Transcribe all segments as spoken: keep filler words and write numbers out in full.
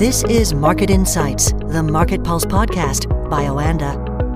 This is Market Insights, the Market Pulse podcast by Oanda.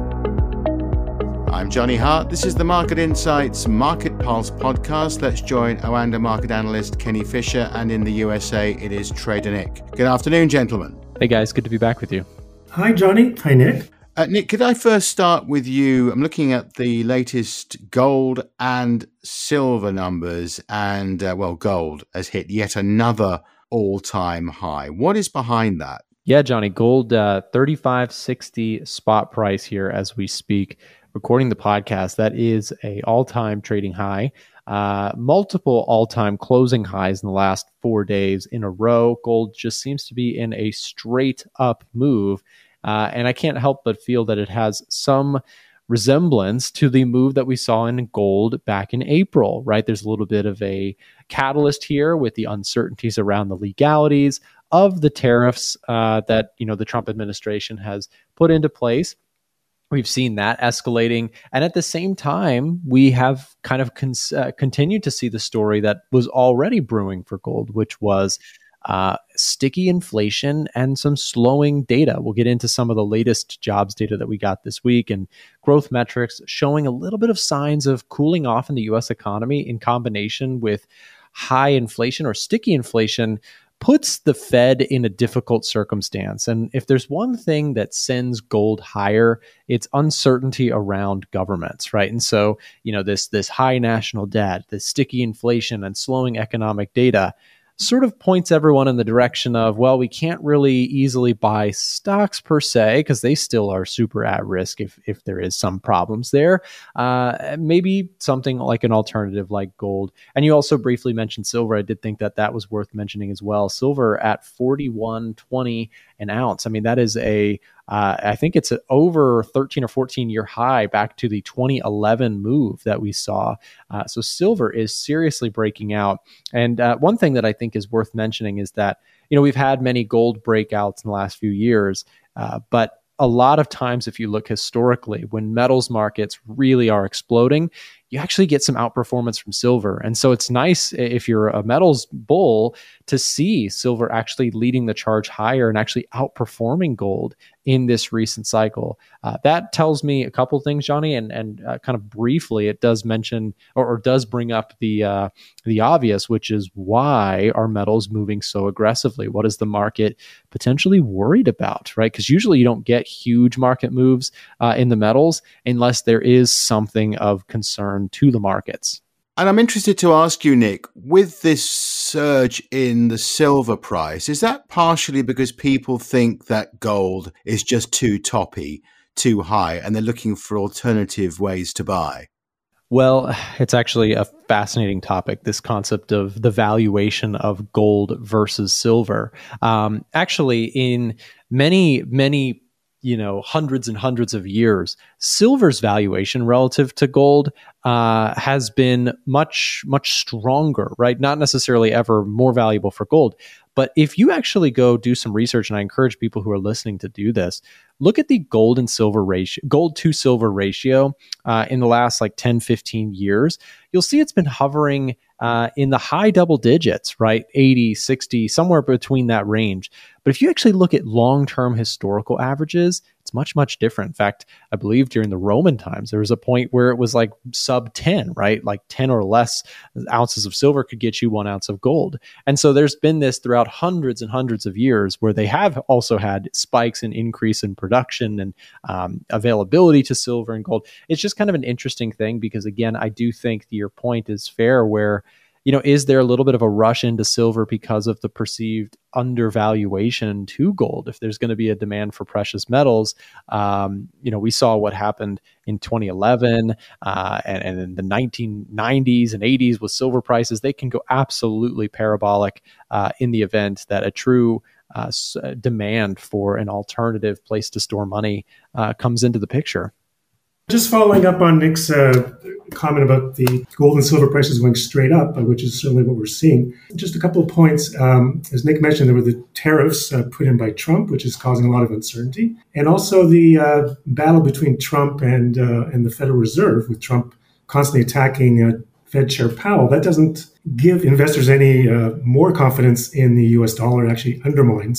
I'm Johnny Hart. This is the Market Insights Market Pulse podcast. Let's join Oanda market analyst Kenny Fisher, and in the U S A, it is Trader Nick. Good afternoon, gentlemen. Hey guys, good to be back with you. Hi, Johnny. Hi, Nick. Uh, Nick, could I first start with you? I'm looking at the latest gold and silver numbers, and uh, well, gold has hit yet another all-time high. What is behind that? Yeah, Johnny, gold uh, thirty-five sixty spot price here as we speak. Recording the podcast, that is a all-time trading high. Uh, multiple all-time closing highs in the last four days in a row. Gold just seems to be in a straight up move. Uh, and I can't help but feel that it has some resemblance to the move that we saw in gold back in April, right? There's a little bit of a catalyst here with the uncertainties around the legalities of the tariffs uh, that, you know, the Trump administration has put into place. We've seen that escalating. And at the same time, we have kind of con- uh, continued to see the story that was already brewing for gold, which was uh, sticky inflation and some slowing data. We'll get into some of the latest jobs data that we got this week and growth metrics showing a little bit of signs of cooling off in the U S economy in combination with high inflation or sticky inflation puts the Fed in a difficult circumstance. And if there's one thing that sends gold higher, it's uncertainty around governments, right? And so, you know, this this high national debt, this sticky inflation and slowing economic data sort of points everyone in the direction of, well, we can't really easily buy stocks per se, because they still are super at risk if if there is some problems there. Uh, maybe something like an alternative like gold. And you also briefly mentioned silver. I did think that that was worth mentioning as well. Silver at forty-one twenty an ounce. I mean, that is a, uh, I think it's an over thirteen or fourteen year high back to the twenty eleven move that we saw. Uh, so silver is seriously breaking out. And uh, one thing that I think is worth mentioning is that, you know, we've had many gold breakouts in the last few years, uh, but a lot of times, if you look historically, when metals markets really are exploding, you actually get some outperformance from silver. And so it's nice if you're a metals bull to see silver actually leading the charge higher and actually outperforming gold in this recent cycle. Uh, that tells me a couple things, Johnny, and and uh, kind of briefly, it does mention or, or does bring up the uh, the obvious, which is why are metals moving so aggressively? What is the market potentially worried about, right? Because usually you don't get huge market moves uh, in the metals unless there is something of concern to the markets. And I'm interested to ask you, Nick, with this surge in the silver price, is that partially because people think that gold is just too toppy, too high, and they're looking for alternative ways to buy? Well, it's actually a fascinating topic, this concept of the valuation of gold versus silver. Um, actually, in many, many you know, hundreds and hundreds of years, silver's valuation relative to gold uh, has been much, much stronger, right? Not necessarily ever more valuable for gold. But if you actually go do some research, and I encourage people who are listening to do this, look at the gold and silver ratio, gold to silver ratio uh, in the last like ten, fifteen years, you'll see it's been hovering uh, in the high double digits, right? eighty, sixty, somewhere between that range. But if you actually look at long-term historical averages, it's much, much different. In fact, I believe during the Roman times, there was a point where it was like sub ten, right? Like ten or less ounces of silver could get you one ounce of gold. And so there's been this throughout hundreds and hundreds of years where they have also had spikes and increase in production and um, availability to silver and gold. It's just kind of an interesting thing because, again, I do think your point is fair where, you know, is there a little bit of a rush into silver because of the perceived undervaluation to gold? If there's going to be a demand for precious metals, um, you know, we saw what happened in twenty eleven uh, and, and in the nineteen nineties and eighties with silver prices. They can go absolutely parabolic uh, in the event that a true uh, demand for an alternative place to store money uh, comes into the picture. Just following up on Nick's uh, comment about the gold and silver prices going straight up, which is certainly what we're seeing. Just a couple of points. Um, as Nick mentioned, there were the tariffs uh, put in by Trump, which is causing a lot of uncertainty. And also the uh, battle between Trump and uh, and the Federal Reserve, with Trump constantly attacking uh, Fed Chair Powell. That doesn't give investors any uh, more confidence in the U S dollar. It actually undermines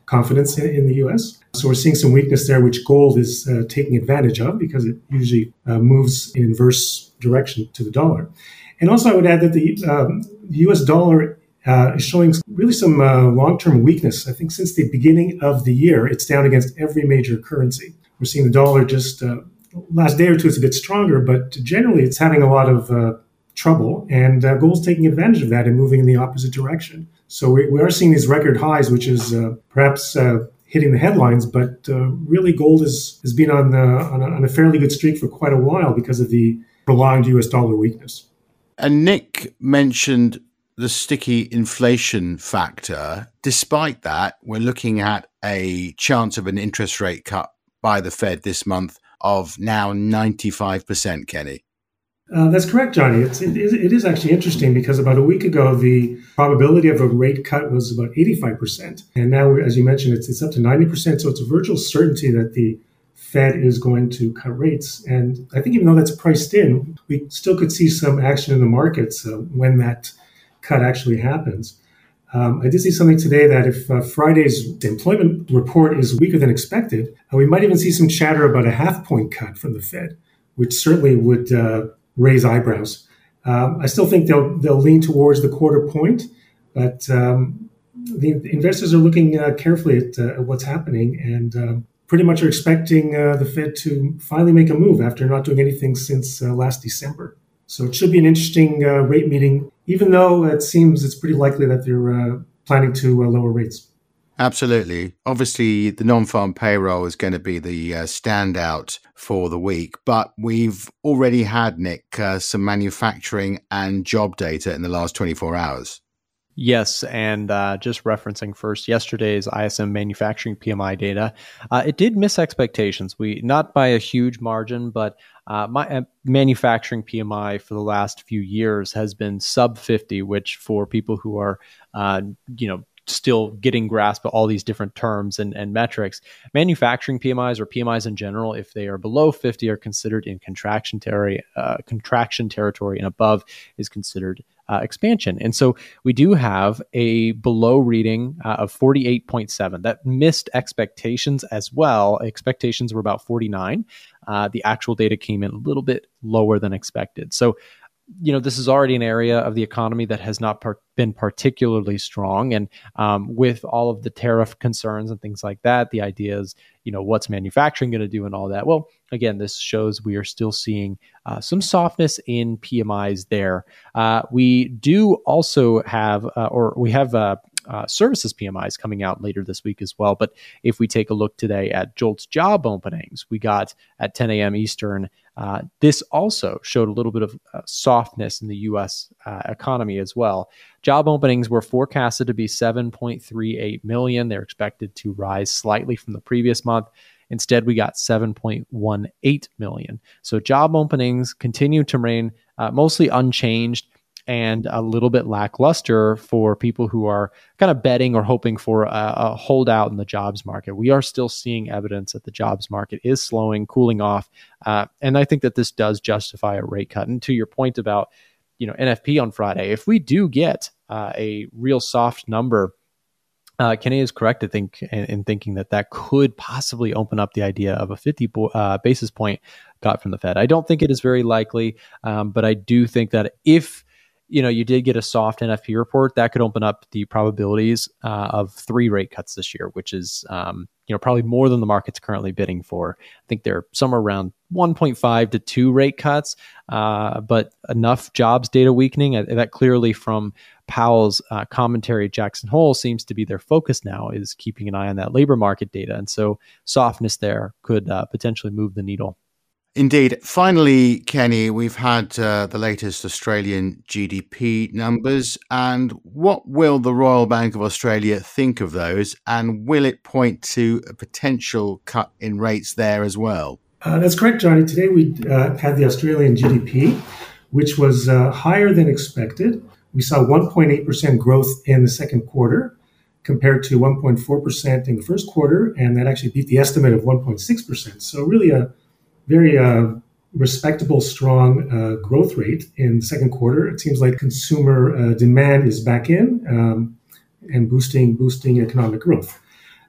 confidence in, in the U S. So we're seeing some weakness there, which gold is uh, taking advantage of because it usually uh, moves in inverse direction to the dollar. And also I would add that the um, U S dollar uh, is showing really some uh, long-term weakness. I think since the beginning of the year, it's down against every major currency. We're seeing the dollar just uh, last day or two, it's a bit stronger, but generally it's having a lot of uh, trouble, and uh, gold's taking advantage of that and moving in the opposite direction. So we, we are seeing these record highs, which is uh, perhaps uh, hitting the headlines, but uh, really gold is, has been on, uh, on, a, on a fairly good streak for quite a while because of the prolonged U S dollar weakness. And Nick mentioned the sticky inflation factor. Despite that, we're looking at a chance of an interest rate cut by the Fed this month of now ninety-five percent, Kenny. Uh, that's correct, Johnny. It's, it, is, it is actually interesting because about a week ago, the probability of a rate cut was about eighty-five percent. And now, as you mentioned, it's, it's up to ninety percent. So it's a virtual certainty that the Fed is going to cut rates. And I think even though that's priced in, we still could see some action in the markets uh, when that cut actually happens. Um, I did see something today that if uh, Friday's employment report is weaker than expected, uh, we might even see some chatter about a half point cut from the Fed, which certainly would uh, raise eyebrows. Um, I still think they'll they'll lean towards the quarter point, but um, the investors are looking uh, carefully at, uh, at what's happening and uh, pretty much are expecting uh, the Fed to finally make a move after not doing anything since uh, last December. So it should be an interesting uh, rate meeting, even though it seems it's pretty likely that they're uh, planning to uh, lower rates. Absolutely. Obviously, the non-farm payroll is going to be the uh, standout for the week, but we've already had, Nick, uh, some manufacturing and job data in the last twenty-four hours. Yes, and uh, just referencing first yesterday's I S M manufacturing P M I data, uh, it did miss expectations. We not by a huge margin, but uh, my uh, manufacturing P M I for the last few years has been sub fifty, which for people who are, uh, you know, still getting grasp of all these different terms and, and metrics, manufacturing P M Is or P M Is in general, if they are below fifty, are considered in contraction territory. Uh, contraction territory, and above is considered Uh, expansion. And so we do have a below reading uh, of forty-eight point seven that missed expectations as well. Expectations were about forty-nine. Uh, the actual data came in a little bit lower than expected. So, you know, this is already an area of the economy that has not par- been particularly strong. And um, with all of the tariff concerns and things like that, the idea is, you know, what's manufacturing going to do and all that? Well, again, this shows we are still seeing uh, some softness in P M Is there. Uh, we do also have, uh, or we have uh, uh, services P M Is coming out later this week as well. But if we take a look today at JOLTS job openings, we got at ten a.m. Eastern, uh, this also showed a little bit of uh, softness in the U S uh, economy as well. Job openings were forecasted to be seven point three eight million. They're expected to rise slightly from the previous month. Instead, we got seven point one eight million. So job openings continue to remain uh, mostly unchanged and a little bit lackluster for people who are kind of betting or hoping for a, a holdout in the jobs market. We are still seeing evidence that the jobs market is slowing, cooling off. Uh, and I think that this does justify a rate cut. And to your point about, you know, N F P on Friday, if we do get uh, a real soft number, Uh, Kenny is correct, I think, in, in thinking that that could possibly open up the idea of a fifty bo- uh, basis point cut from the Fed. I don't think it is very likely, um, but I do think that if you know you did get a soft N F P report, that could open up the probabilities uh, of three rate cuts this year, which is um, you know probably more than the market's currently bidding for. I think they're somewhere around one point five to two rate cuts, uh, but enough jobs data weakening uh, that clearly from Powell's uh, commentary at Jackson Hole seems to be their focus now, is keeping an eye on that labor market data. And so softness there could uh, potentially move the needle. Indeed. Finally, Kenny, we've had uh, the latest Australian G D P numbers. And what will the Royal Bank of Australia think of those? And will it point to a potential cut in rates there as well? Uh, that's correct, Johnny. Today we uh, had the Australian G D P, which was uh, higher than expected. We saw one point eight percent growth in the second quarter compared to one point four percent in the first quarter, and that actually beat the estimate of one point six percent. So really a very uh, respectable, strong uh, growth rate in the second quarter. It seems like consumer uh, demand is back in um, and boosting boosting economic growth.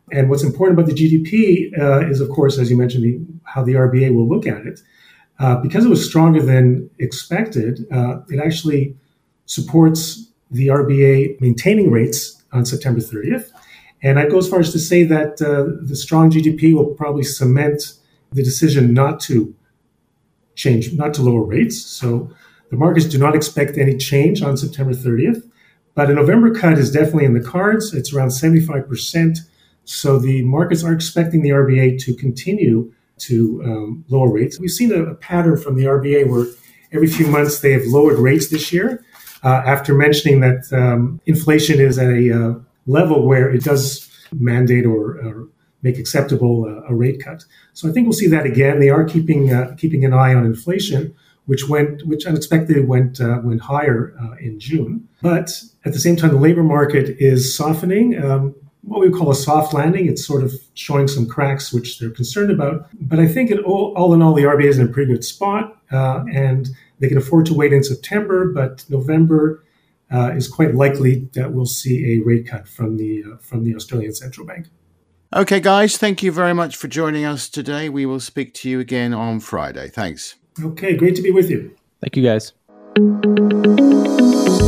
And what's important about the G D P uh, is, of course, as you mentioned, the, how the R B A will look at it. Uh, because it was stronger than expected, uh, it actually supports the R B A maintaining rates on September thirtieth. And I go as far as to say that uh, the strong G D P will probably cement the decision not to change, not to lower rates. So the markets do not expect any change on September thirtieth. But a November cut is definitely in the cards. It's around seventy-five percent. So the markets are expecting the R B A to continue to um, lower rates. We've seen a, a pattern from the R B A where every few months they have lowered rates this year uh, after mentioning that um, inflation is at a uh, level where it does mandate or, or make acceptable uh, a rate cut. So I think we'll see that again. They are keeping uh, keeping an eye on inflation, which went which unexpectedly went uh, went higher uh, in June. But at the same time, the labor market is softening. Um, what we call a soft landing. It's sort of showing some cracks, which they're concerned about. But I think it all, all in all, the R B A is in a pretty good spot, uh, and they can afford to wait in September. But November uh, is quite likely that we'll see a rate cut from the uh, from the Australian Central Bank. Okay, guys, thank you very much for joining us today. We will speak to you again on Friday. Thanks. Okay, great to be with you. Thank you, guys.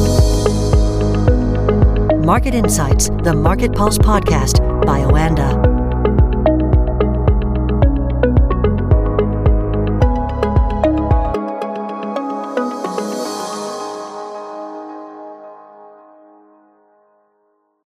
Market Insights, the Market Pulse podcast by Oanda.